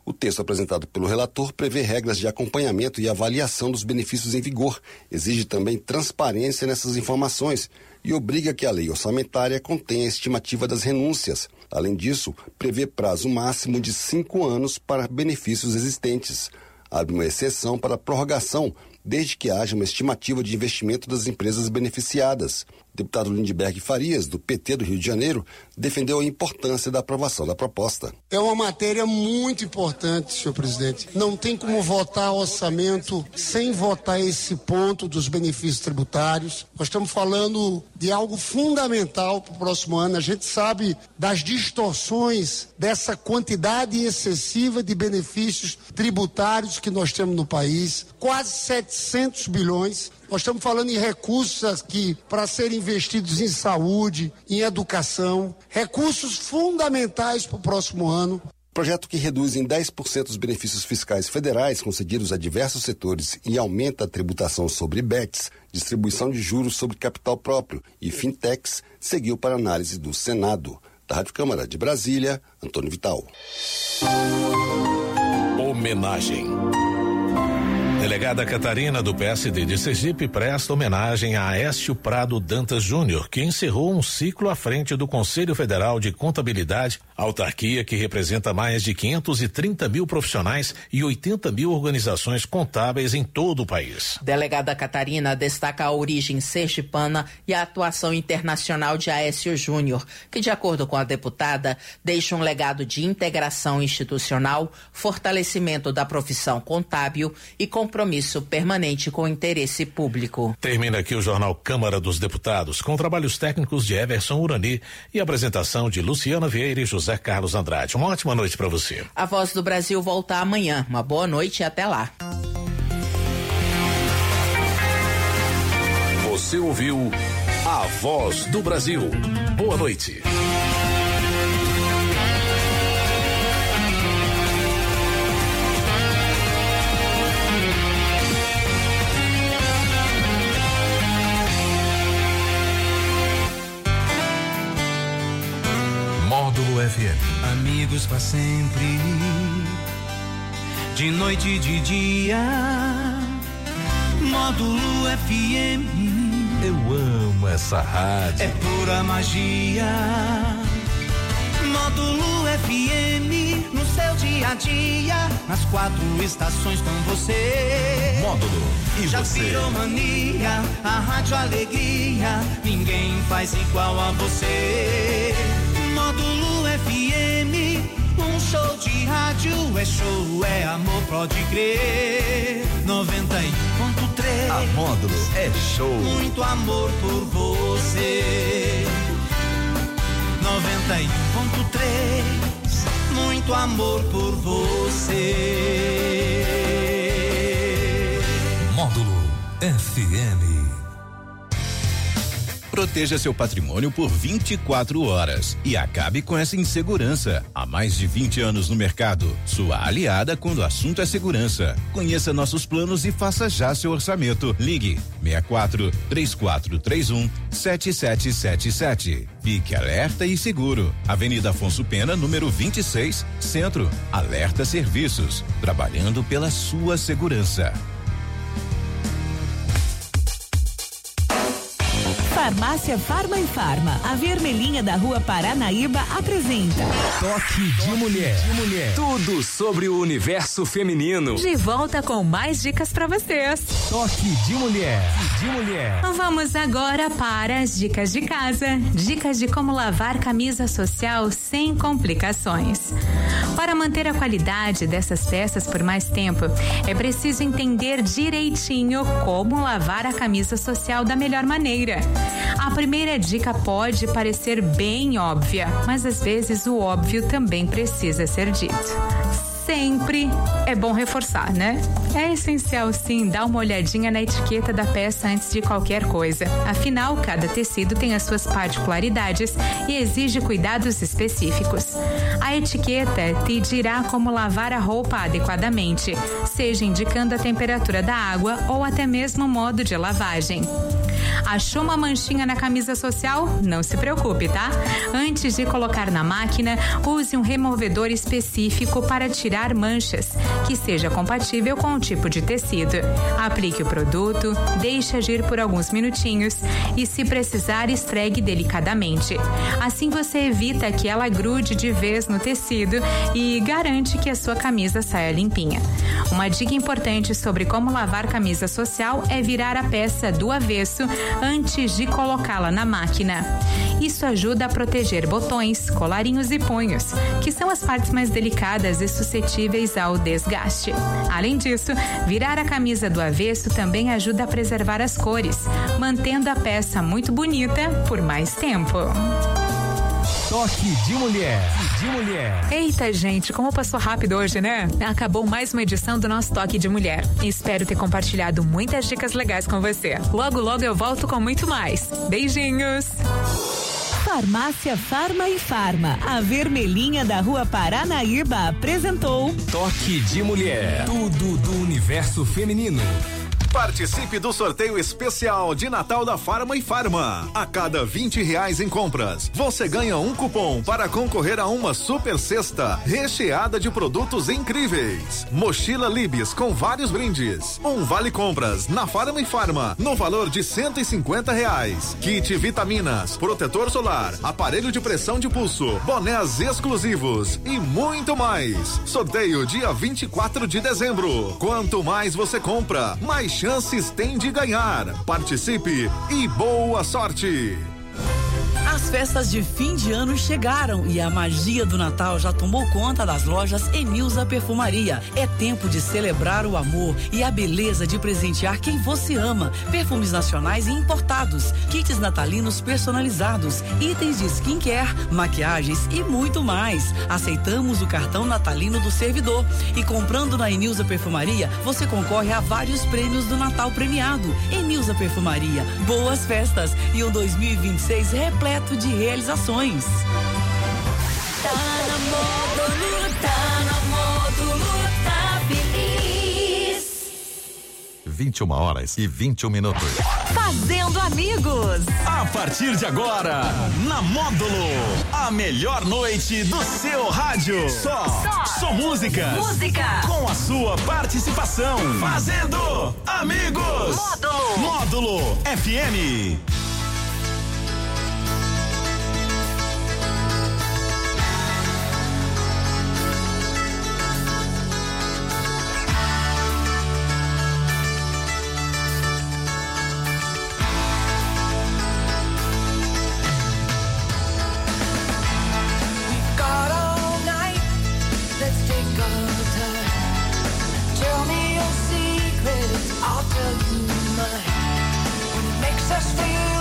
O texto apresentado pelo relator prevê regras de acompanhamento e avaliação dos benefícios em vigor, exige também transparência nessas informações e obriga que a lei orçamentária contenha a estimativa das renúncias. Além disso, prevê prazo máximo de 5 anos para benefícios existentes. Abre uma exceção para a prorrogação, desde que haja uma estimativa de investimento das empresas beneficiadas. O deputado Lindbergh Farias, do PT do Rio de Janeiro, defendeu a importância da aprovação da proposta. É uma matéria muito importante, senhor presidente. Não tem como votar orçamento sem votar esse ponto dos benefícios tributários. Nós estamos falando de algo fundamental para o próximo ano. A gente sabe das distorções dessa quantidade excessiva de benefícios tributários que nós temos no país. Quase 700 bilhões. Nós estamos falando em recursos aqui para serem investidos em saúde, em educação, recursos fundamentais para o próximo ano. Projeto que reduz em 10% os benefícios fiscais federais concedidos a diversos setores e aumenta a tributação sobre BETs, distribuição de juros sobre capital próprio e fintechs, seguiu para análise do Senado. Da Rádio Câmara de Brasília, Antônio Vital. Homenagem. Delegada Catarina do PSD de Sergipe presta homenagem a Aécio Prado Dantas Júnior, que encerrou um ciclo à frente do Conselho Federal de Contabilidade, autarquia que representa mais de 530 mil profissionais e 80 mil organizações contábeis em todo o país. Delegada Catarina destaca a origem sergipana e a atuação internacional de Aécio Júnior, que, de acordo com a deputada, deixa um legado de integração institucional, fortalecimento da profissão contábil e compromisso permanente com o interesse público. Termina aqui o Jornal Câmara dos Deputados, com trabalhos técnicos de Everson Urani e apresentação de Luciana Vieira e José Carlos Andrade. Uma ótima noite para você. A Voz do Brasil volta amanhã. Uma boa noite e até lá. Você ouviu A Voz do Brasil. Boa noite. Módulo FM. Amigos para sempre, de noite e de dia. Módulo FM. Eu amo essa rádio. É pura magia. Módulo FM, no seu dia a dia, nas 4 estações com você. Módulo e já você. Virou mania, a rádio alegria, ninguém faz igual a você. Módulo FM, um show de rádio, é show, é amor, pode crer. 91.3. A Módulo é show. Muito amor por você. 91.3. Muito amor por você. Módulo FM. Proteja seu patrimônio por 24 horas e acabe com essa insegurança. Há mais de 20 anos no mercado, sua aliada quando o assunto é segurança. Conheça nossos planos e faça já seu orçamento. Ligue 64-3431-7777. Fique alerta e seguro. Avenida Afonso Pena, número 26, Centro. Alerta Serviços, trabalhando pela sua segurança. Farmácia Farma e Farma, a vermelhinha da Rua Paranaíba apresenta Toque de Mulher. Tudo sobre o universo feminino. De volta com mais dicas pra vocês. Toque de Mulher. Vamos agora para as dicas de casa. Dicas de como lavar camisa social sem complicações. Para manter a qualidade dessas peças por mais tempo, é preciso entender direitinho como lavar a camisa social da melhor maneira. A primeira dica pode parecer bem óbvia, mas às vezes o óbvio também precisa ser dito. Sempre é bom reforçar, né? É essencial sim dar uma olhadinha na etiqueta da peça antes de qualquer coisa. Afinal, cada tecido tem as suas particularidades e exige cuidados específicos. A etiqueta te dirá como lavar a roupa adequadamente, seja indicando a temperatura da água ou até mesmo o modo de lavagem. Achou uma manchinha na camisa social? Não se preocupe, tá? Antes de colocar na máquina, use um removedor específico para tirar manchas, que seja compatível com o tipo de tecido. Aplique o produto, deixe agir por alguns minutinhos e, se precisar, esfregue delicadamente. Assim você evita que ela grude de vez no tecido e garante que a sua camisa saia limpinha. Uma dica importante sobre como lavar camisa social é virar a peça do avesso antes de colocá-la na máquina. Isso ajuda a proteger botões, colarinhos e punhos, que são as partes mais delicadas e suscetíveis ao desgaste. Além disso, virar a camisa do avesso também ajuda a preservar as cores, mantendo a peça muito bonita por mais tempo. Toque de Mulher. Eita, gente, como passou rápido hoje, né? Acabou mais uma edição do nosso Toque de Mulher. Espero ter compartilhado muitas dicas legais com você. Logo, logo eu volto com muito mais. Beijinhos! Farmácia Farma e Farma, a vermelhinha da Rua Paranaíba, apresentou Toque de Mulher. Tudo do universo feminino. Participe do sorteio especial de Natal da Farma e Farma. A cada R$20 em compras, você ganha um cupom para concorrer a uma super cesta recheada de produtos incríveis. Mochila Libes com vários brindes. Um vale compras na Farma e Farma no valor de R$150. Kit vitaminas, protetor solar, aparelho de pressão de pulso, bonés exclusivos e muito mais. Sorteio dia 24 de dezembro. Quanto mais você compra, mais chances tem de ganhar. Participe e boa sorte! As festas de fim de ano chegaram e a magia do Natal já tomou conta das lojas Enilza Perfumaria. É tempo de celebrar o amor e a beleza de presentear quem você ama. Perfumes nacionais e importados, kits natalinos personalizados, itens de skincare, maquiagens e muito mais. Aceitamos o cartão natalino do servidor e comprando na Enilza Perfumaria, você concorre a vários prêmios do Natal premiado. Enilza Perfumaria, boas festas e um 2026 repleto de realizações. Tá na Módulo, tá feliz. 21h21. Fazendo amigos. A partir de agora, na Módulo, a melhor noite do seu rádio. Só músicas. Com a sua participação. Fazendo amigos. Módulo FM. I'll tell you mine. When it makes us feel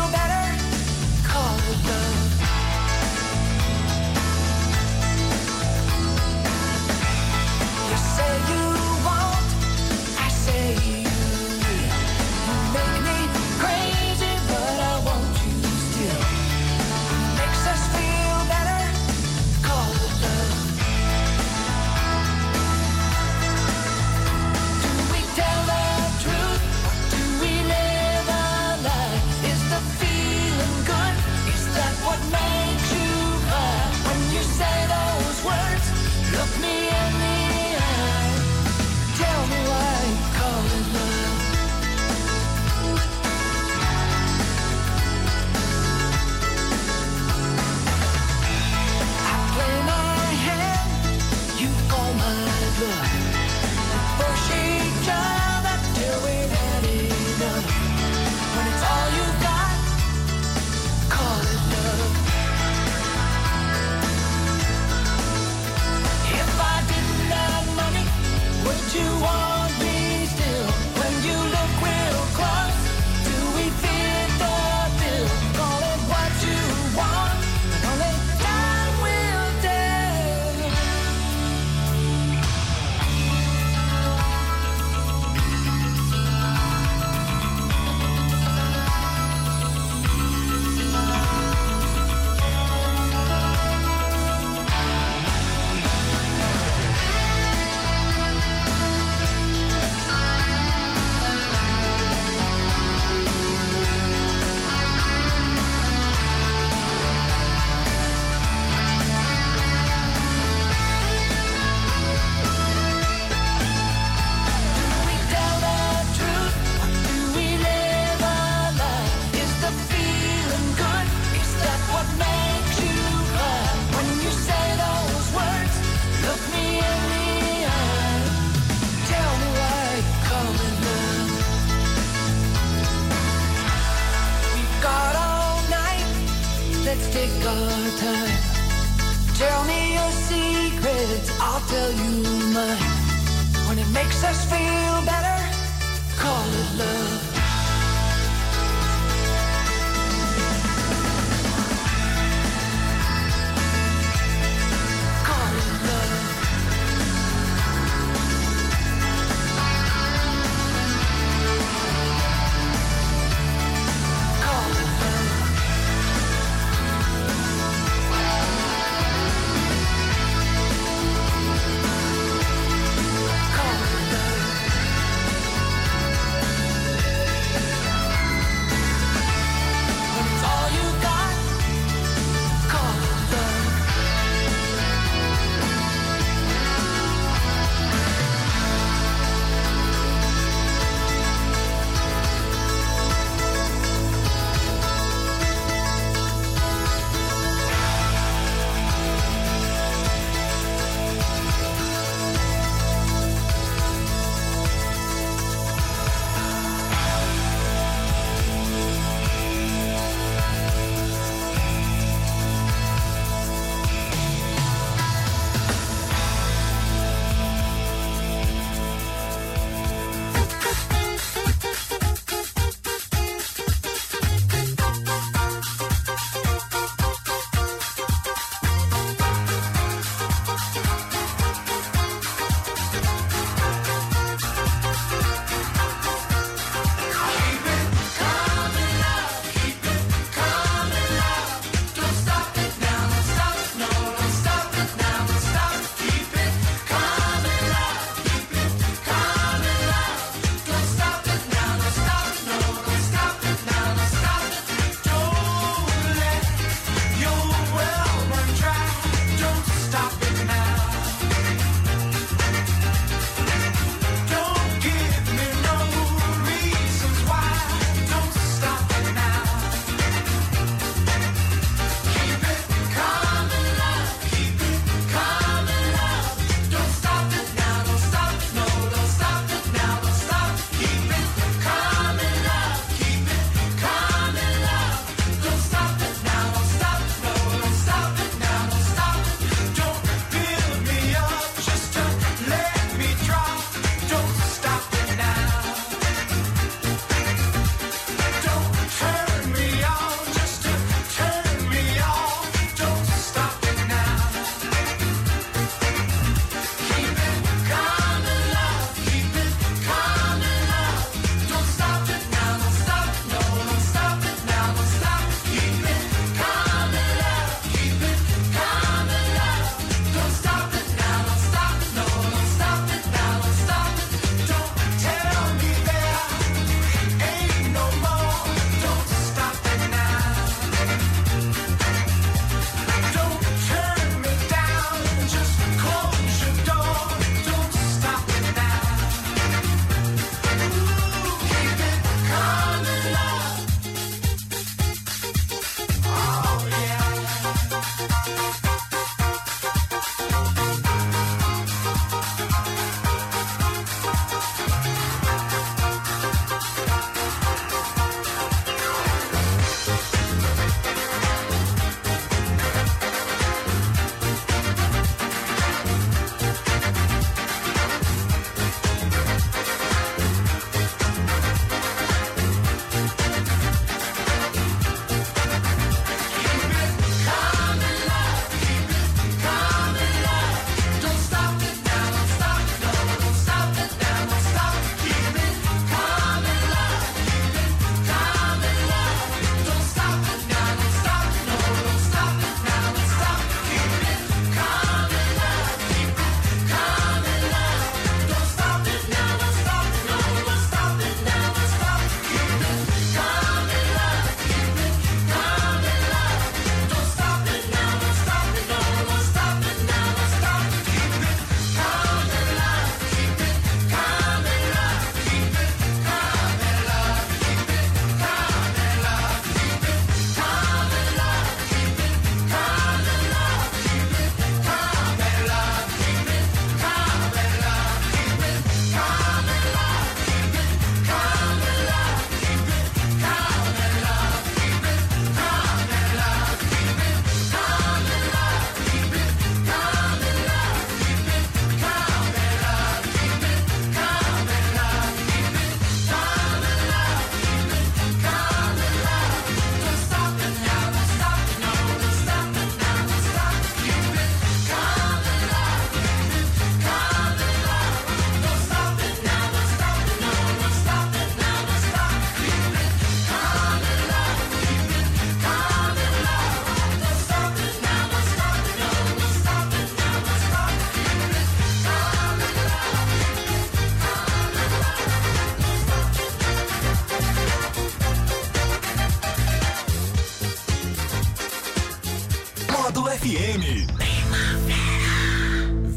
kids, I'll tell you mine. When it makes us feel better, call it love.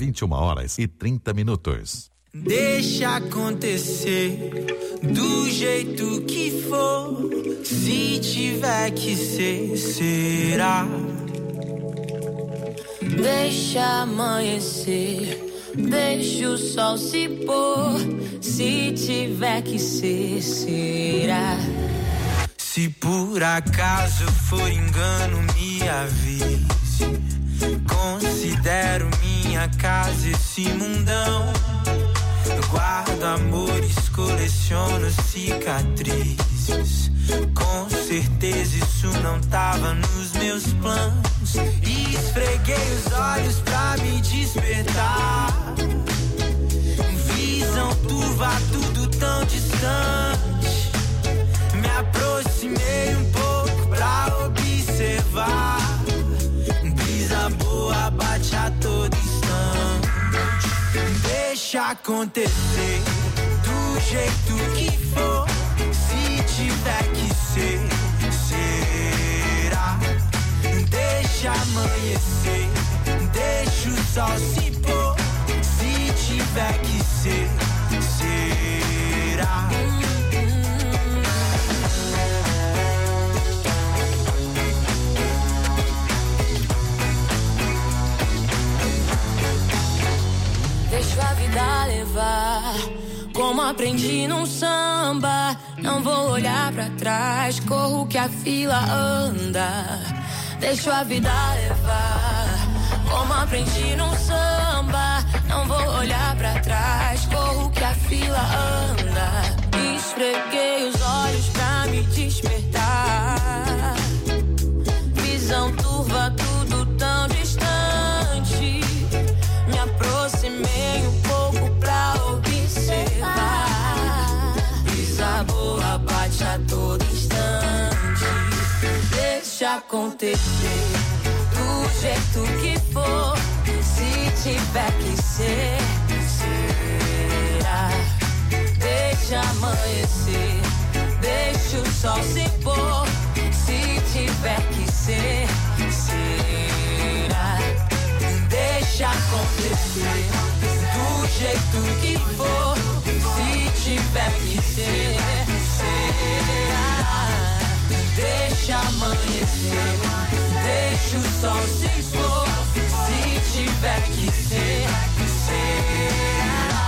21h30. Deixa acontecer do jeito que for. Se tiver que ser, será. Deixa amanhecer, deixa o sol se pôr. Se tiver que ser, será. Se por acaso for engano, me avise. Considero minha casa esse mundão. Guardo amores, coleciono cicatrizes. Com certeza isso não tava nos meus planos. E esfreguei os olhos pra me despertar. Visão turva, tudo tão distante. Me aproximei um pouco pra observar. Brisa boa bate a todo instante. Deixa acontecer do jeito que for. Se tiver que ser, será. Deixa amanhecer, deixa o sol se pôr. Se tiver que ser, será. Deixo a vida levar, como aprendi num samba. Não vou olhar pra trás, corro que a fila anda. Deixo a vida levar, como aprendi num samba. Não vou olhar pra trás, corro que a fila anda. Esfreguei os olhos pra me despertar. Visão turva, tudo tão distante. Me aproximei um pouco pra observar. Brisa boa bate a todo instante. Deixa acontecer do jeito que for. Se tiver que ser, será. Deixa amanhecer, deixa o sol se pôr. Se tiver que ser, será. Deixa acontecer do jeito que for. Se tiver que ser, será. Deixa amanhecer, deixa o sol se pôr. Se tiver que ser, será.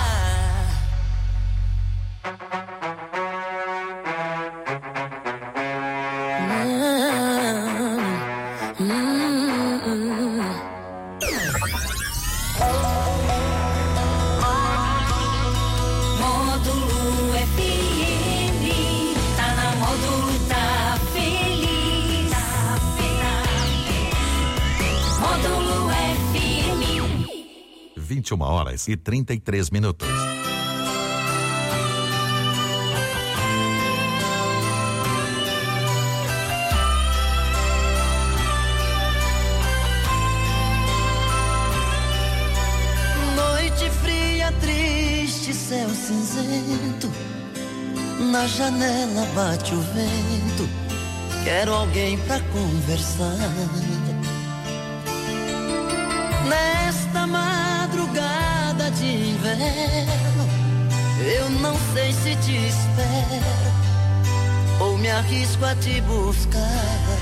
FM, tá na Módulo, tá feliz. Módulo FM. 21h33. Noite fria, triste, céu cinzento. Na janela bate o vento. Quero alguém pra conversar. Nesta madrugada de inverno, eu não sei se te espero ou me arrisco a te buscar.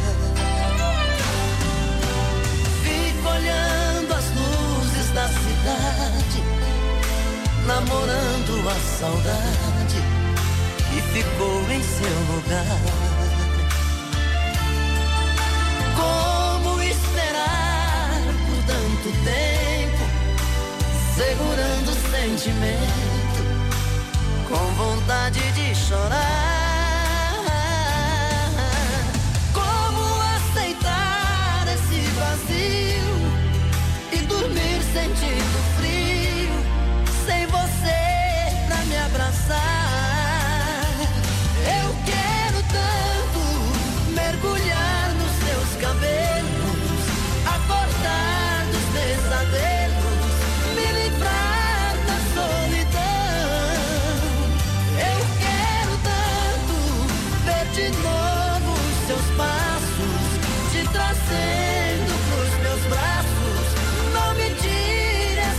Fico olhando as luzes da cidade, namorando a saudade que ficou em seu lugar. Como esperar por tanto tempo, segurando o sentimento, com vontade de chorar. Como aceitar esse vazio e dormir sentindo frio, sem você pra me abraçar. Eu quero tanto mergulhar nos seus cabelos, acordar dos pesadelos, me livrar da solidão. Eu quero tanto ver de novo os seus passos, te trazendo pros meus braços. Não me tire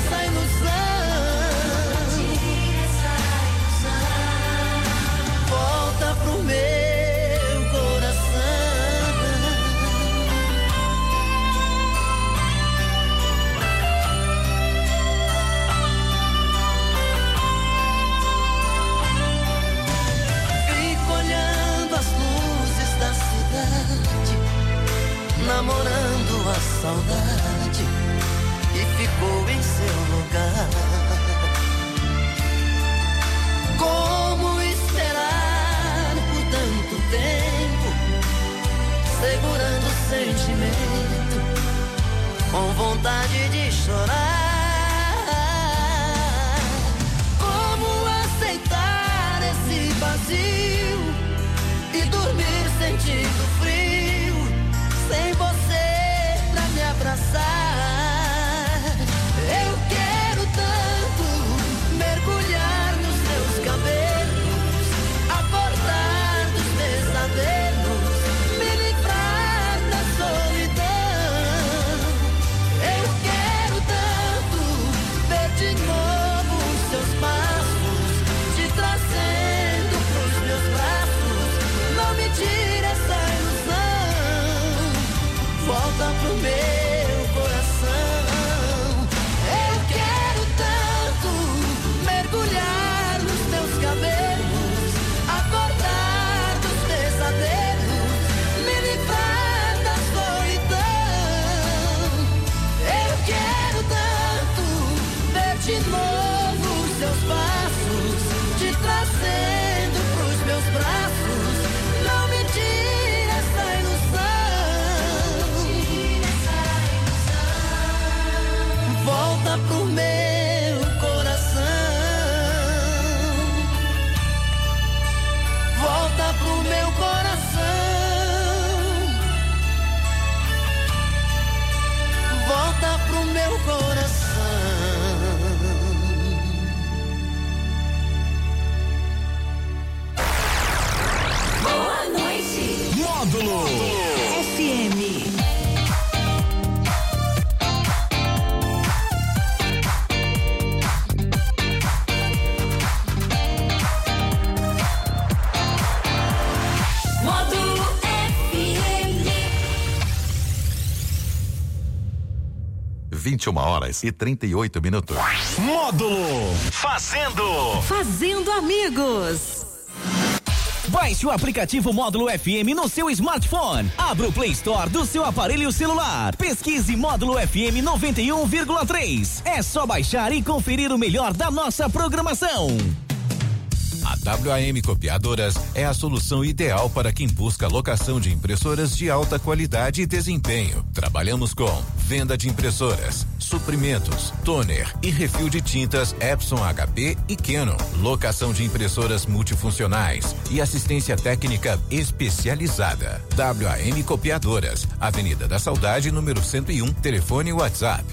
21h38. Módulo Fazendo amigos. Baixe o aplicativo Módulo FM no seu smartphone. Abra o Play Store do seu aparelho celular. Pesquise Módulo FM 91,3. É só baixar e conferir o melhor da nossa programação. A WAM Copiadoras é a solução ideal para quem busca locação de impressoras de alta qualidade e desempenho. Trabalhamos com venda de impressoras, suprimentos, toner e refil de tintas Epson HP e Canon, locação de impressoras multifuncionais e assistência técnica especializada. WAM Copiadoras, Avenida da Saudade, número 101, telefone WhatsApp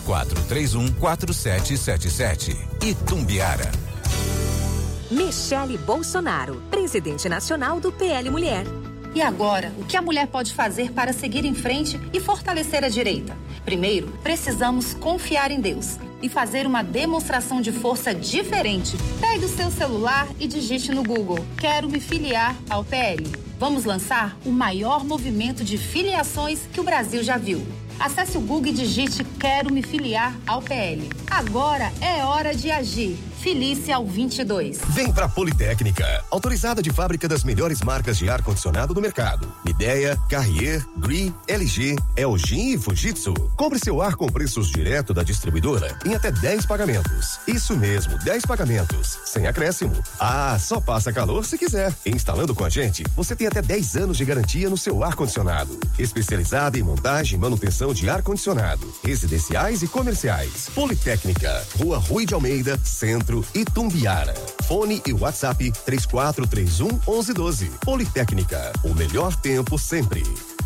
3431-4777. Itumbiara. Michele Bolsonaro, presidente nacional do PL Mulher. E agora, o que a mulher pode fazer para seguir em frente e fortalecer a direita? Primeiro, precisamos confiar em Deus e fazer uma demonstração de força diferente. Pegue o seu celular e digite no Google: quero me filiar ao PL. Vamos lançar o maior movimento de filiações que o Brasil já viu. Acesse o Google e digite: quero me filiar ao PL. Agora é hora de agir. Filie-se ao 22. Vem pra Politécnica, autorizada de fábrica das melhores marcas de ar-condicionado do mercado. Midea, Carrier, Gree, LG, LG e Fujitsu. Compre seu ar com preços direto da distribuidora em até 10 pagamentos. Isso mesmo, 10 pagamentos, sem acréscimo. Ah, só passa calor se quiser. Instalando com a gente, você tem até 10 anos de garantia no seu ar-condicionado. Especializada em montagem e manutenção de ar-condicionado, residenciais e comerciais. Politécnica, Rua Rui de Almeida, Centro, Itumbiara. Fone e WhatsApp 3431-1112. Politécnica, o melhor tempo sempre.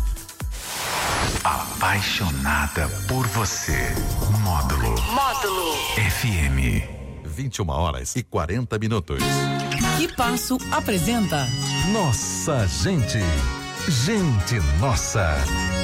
Apaixonada por você. Módulo FM. 21h40. Que Passo apresenta Nossa Gente. Gente nossa.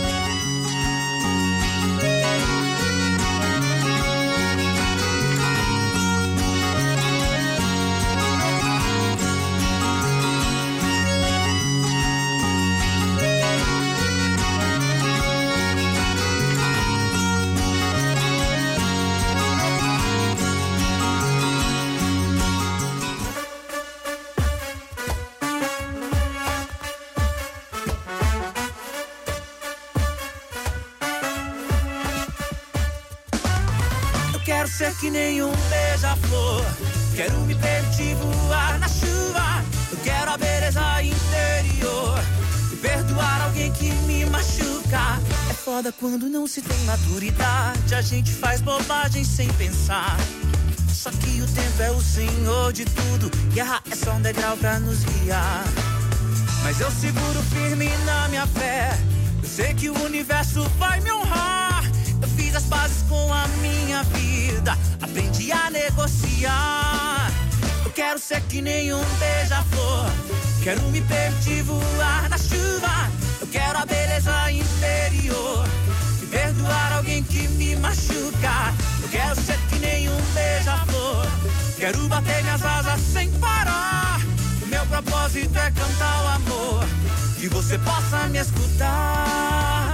Quero ser que nem um beija-flor, quero me permitir voar na chuva. Eu quero a beleza interior e perdoar alguém que me machuca. É foda quando não se tem maturidade, a gente faz bobagem sem pensar. Só que o tempo é o senhor de tudo e errar é só um degrau pra nos guiar. Mas eu seguro firme na minha fé, eu sei que o universo vai me honrar. Eu fiz as pazes com a minha vida, aprendi a negociar. Eu quero ser que nem um beija-flor, quero me permitir voar na chuva. Eu quero a beleza interior e perdoar alguém que me machuca. Eu quero ser que nem um beija-flor, quero bater minhas asas sem parar. O meu propósito é cantar o amor, que você possa me escutar.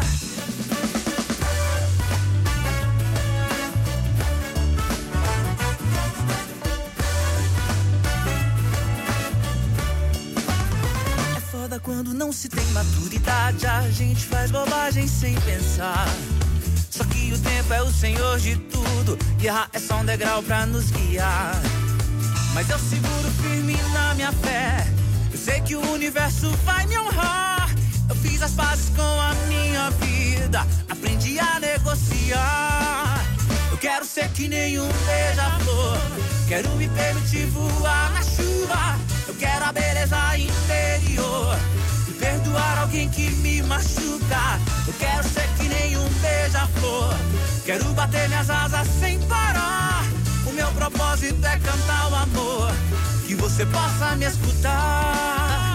Quando não se tem maturidade, a gente faz bobagem sem pensar. Só que o tempo é o senhor de tudo e errar é só um degrau pra nos guiar. Mas eu seguro firme na minha fé, eu sei que o universo vai me honrar. Eu fiz as pazes com a minha vida, aprendi a negociar. Eu quero ser que nem um beija-flor, quero me permitir voar na chuva. Eu quero a beleza interior e perdoar alguém que me machuca. Eu quero ser que nem um beija-flor, quero bater minhas asas sem parar. O meu propósito é cantar o amor, que você possa me escutar.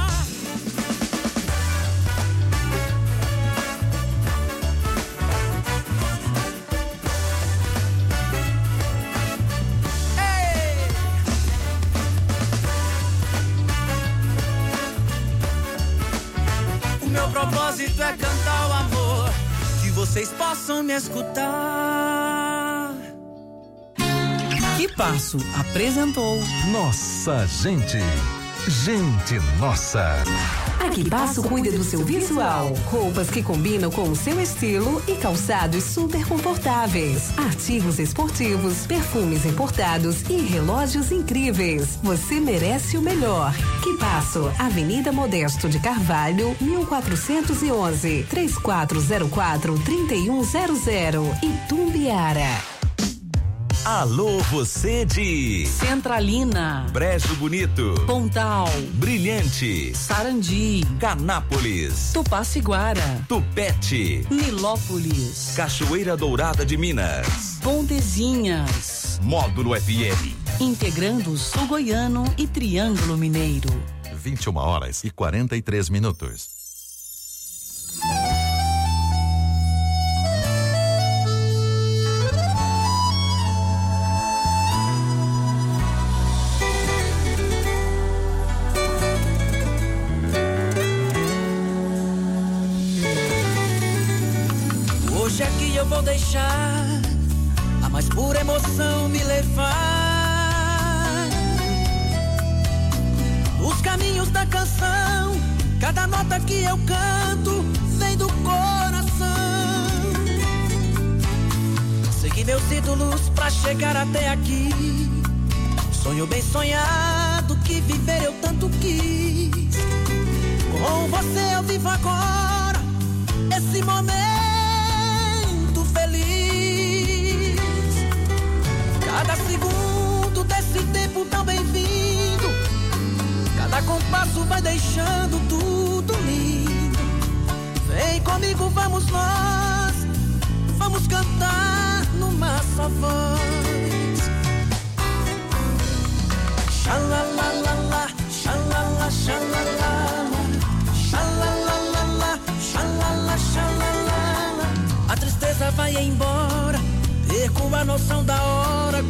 Meu propósito é cantar o amor, que vocês possam me escutar. Que Passo apresentou Nossa Gente. Gente nossa. A Que Passo cuida do seu visual. Roupas que combinam com o seu estilo e calçados super confortáveis. Artigos esportivos, perfumes importados e relógios incríveis. Você merece o melhor. Que Passo, Avenida Modesto de Carvalho, 1411, 3404-3100, Itumbiara. Alô, você de Centralina, Brejo Bonito, Pontal, Brilhante, Sarandi, Canápolis, Tupaciguara, Tupete, Nilópolis, Cachoeira Dourada de Minas, Pontezinhas, Módulo FM. integrando Sul Goiano e Triângulo Mineiro. 21h43. Hoje aqui eu vou deixar a mais pura emoção me levar. Os caminhos da canção, cada nota que eu canto vem do coração. Segui meus ídolos pra chegar até aqui. Sonho bem sonhado que viver eu tanto quis. Com você eu vivo agora esse momento feliz. Cada segundo desse tempo tão bem-vindo, cada compasso vai deixando tudo lindo. Vem comigo, vamos nós, vamos cantar numa só voz. Xalalalala, xalala, xalala, xalalalala, xalala, xalala. A tristeza vai embora, perco a noção da hora